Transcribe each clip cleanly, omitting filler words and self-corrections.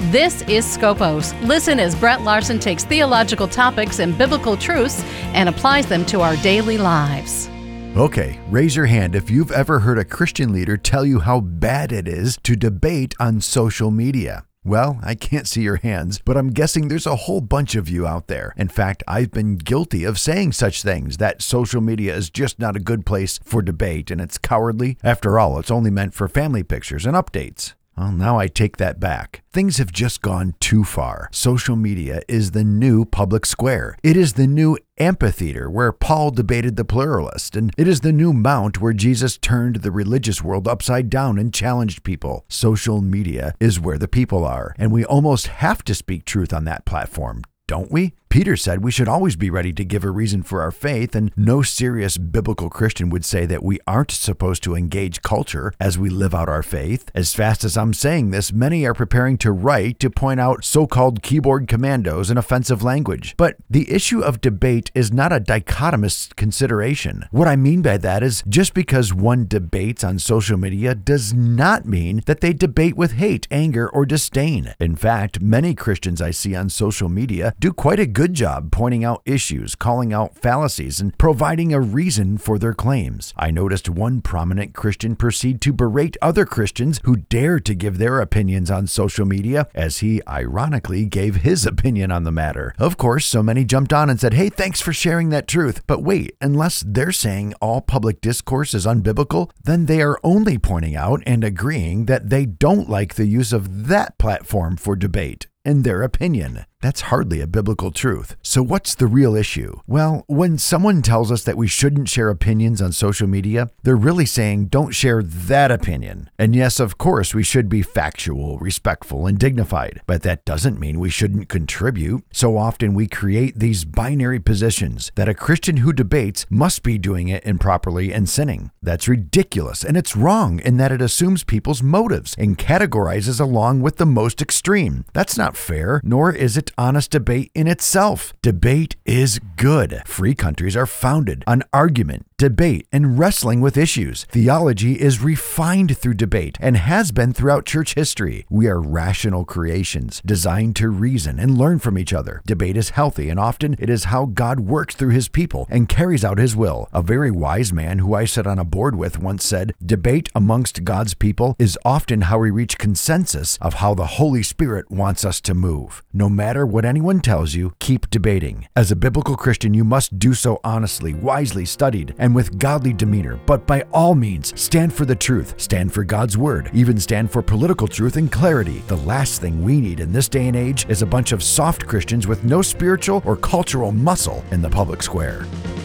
This is Scopos. Listen as Brett Larson takes theological topics and biblical truths and applies them to our daily lives. Okay, raise your hand if you've ever heard a Christian leader tell you how bad it is to debate on social media. Well, I can't see your hands, but I'm guessing there's a whole bunch of you out there. In fact, I've been guilty of saying such things, that social media is just not a good place for debate and it's cowardly. After all, it's only meant for family pictures and updates. Well, now I take that back. Things have just gone too far. Social media is the new public square. It is the new amphitheater where Paul debated the pluralist, and it is the new mount where Jesus turned the religious world upside down and challenged people. Social media is where the people are, and we almost have to speak truth on that platform, don't we? Peter said we should always be ready to give a reason for our faith, and no serious biblical Christian would say that we aren't supposed to engage culture as we live out our faith. As fast as I'm saying this, many are preparing to write to point out so-called keyboard commandos and offensive language. But the issue of debate is not a dichotomous consideration. What I mean by that is just because one debates on social media does not mean that they debate with hate, anger, or disdain. In fact, many Christians I see on social media do quite a good job pointing out issues, calling out fallacies, and providing a reason for their claims. I noticed one prominent Christian proceed to berate other Christians who dare to give their opinions on social media, as he ironically gave his opinion on the matter. Of course, so many jumped on and said, "Hey, thanks for sharing that truth." But wait, unless they're saying all public discourse is unbiblical, then they are only pointing out and agreeing that they don't like the use of that platform for debate. In their opinion. That's hardly a biblical truth. So what's the real issue? Well, when someone tells us that we shouldn't share opinions on social media, they're really saying don't share that opinion. And yes, of course, we should be factual, respectful, and dignified, but that doesn't mean we shouldn't contribute. So often we create these binary positions that a Christian who debates must be doing it improperly and sinning. That's ridiculous, and it's wrong in that it assumes people's motives and categorizes along with the most extreme. That's not fair, nor is it honest debate in itself. Debate is good. Free countries are founded on argument, debate, and wrestling with issues. Theology is refined through debate and has been throughout church history. We are rational creations designed to reason and learn from each other. Debate is healthy, and often it is how God works through his people and carries out his will. A very wise man who I sat on a board with once said, "Debate amongst God's people is often how we reach consensus of how the Holy Spirit wants us to move." No matter what anyone tells you, keep debating. As a biblical Christian, you must do so honestly, wisely, studied, and with godly demeanor. But by all means, stand for the truth, stand for God's word, even stand for political truth and clarity. The last thing we need in this day and age is a bunch of soft Christians with no spiritual or cultural muscle in the public square.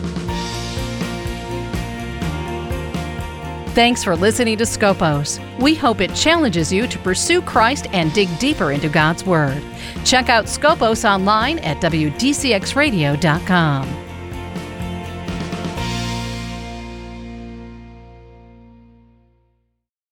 Thanks for listening to Scopos. We hope it challenges you to pursue Christ and dig deeper into God's Word. Check out Scopos online at WDCXradio.com.